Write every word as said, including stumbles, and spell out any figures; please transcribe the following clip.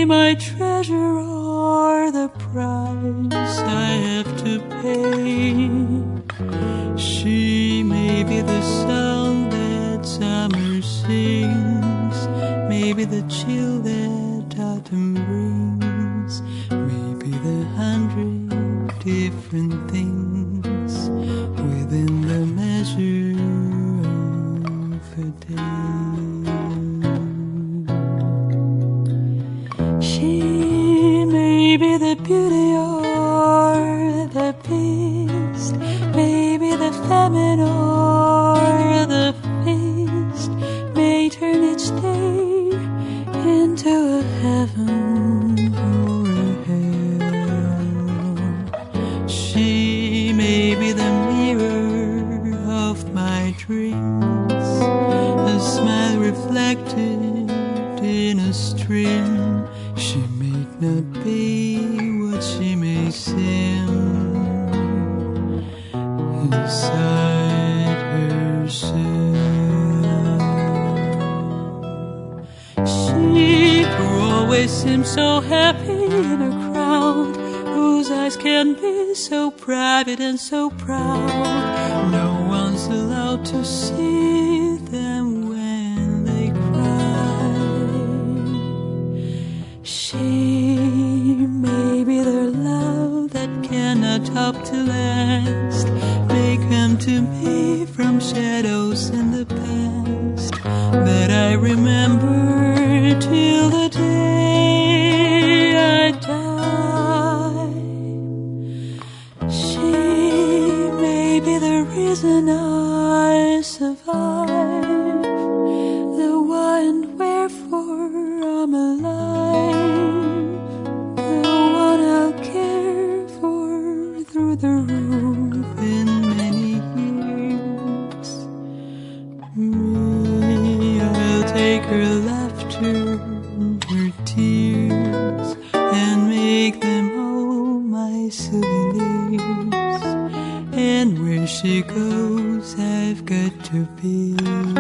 my treasure, or the price I have to pay. She may be the song that summer sings, maybe the chill that autumn brings, maybe the hundred different things within the measure of a day. She may be the beauty or the beast, maybe the famine or the feast, may turn each day into a heaven or a hell. She may be the mirror of my dreams, a smile reflected in a stream. She may not be what she may seem inside herself. She who always seems so happy in a crowd, whose eyes can be so private and so proud, no one's allowed to see them when they cry. She may be their love that cannot hope to last, may come to me from shadows in the past that I remember till the day I die. She may be the reason I survive, the why and wherefore I'm alive, the one I'll care for through the roof in many years. Me, I'll take her laughter, her tears, and make them all my souvenirs. And where she goes, I've got to be.